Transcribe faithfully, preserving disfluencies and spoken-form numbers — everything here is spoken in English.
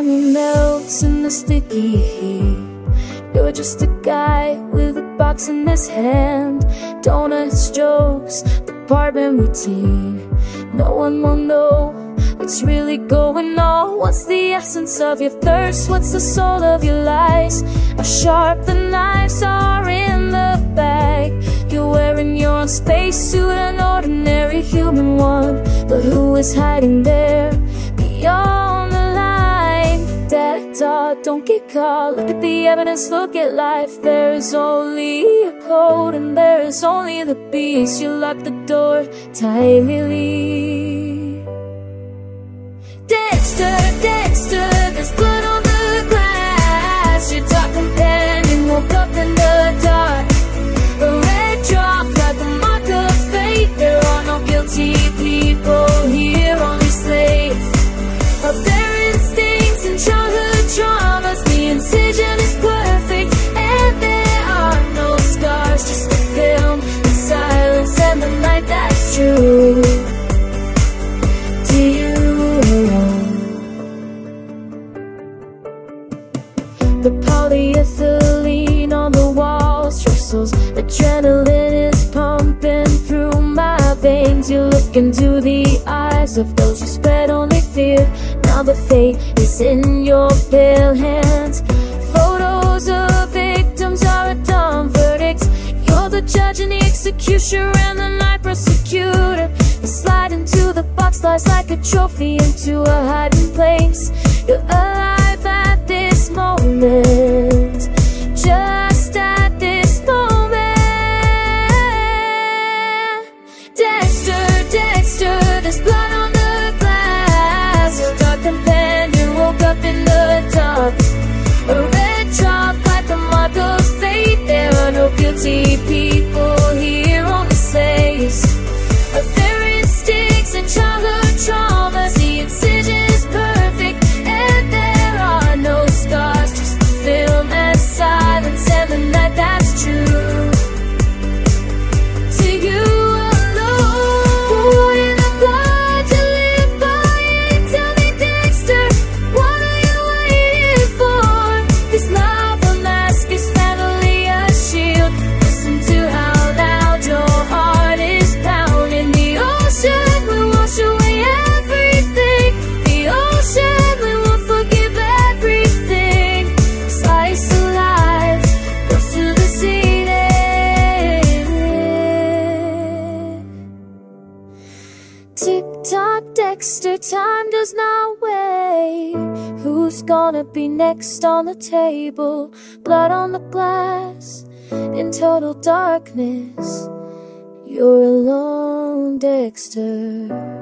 Everything melts in the sticky heat. You're just a guy with a box in his hand. Donuts, jokes, the apartment routine. No one will know what's really going on. What's the essence of your thirst? What's the soul of your lies? How sharp the knives are in the bag. You're wearing your own spacesuit, an ordinary human one. But who is hiding there beyond the line? Dead dog, don't get caught. Look at the evidence, look at life. There is only a code and there is only the beast. You lock the door tightly. Dexter, Dexter, there's blood on the glass. Your dark companion woke up in the dark. A red drop like the mark of fate. There are no guilty people here, only slaves of their instincts and childhood traumas. The incision is perfect and there are no scars, just a film, the silence and the night that's true to you alone. The polyethylene on the walls trestles. Adrenaline is pumping through my veins. You look into the eyes of those who spread only fear. Now the fate is in your pale hands. Photos of victims are a dumb verdict. You're the judge and the executioner and the night prosecutor. You slide into the box, lies like a trophy into a hiding place. You're alive at this moment, just at this moment. Dexter, Dexter, there's blood on the glass. Your dark companion woke up in the dark. A red drop like the mark of fate. There are no guilty people here, only slaves of their instincts and childhood traumas. The incision is perfect and there are no scars, just the film and silence and the night that's true to you alone. Born in the blood you live by. Tell me, Dexter, what are you waiting for? This love mask is finally a shield. Listen to how loud your heart is pounding. The ocean will wash away everything. The ocean will forgive everything. Slice alive, close to the ceiling. Tick tock, Dexter, time does not wait. Who's gonna be next on the table? Blood on the glass, in total darkness. You're alone, Dexter.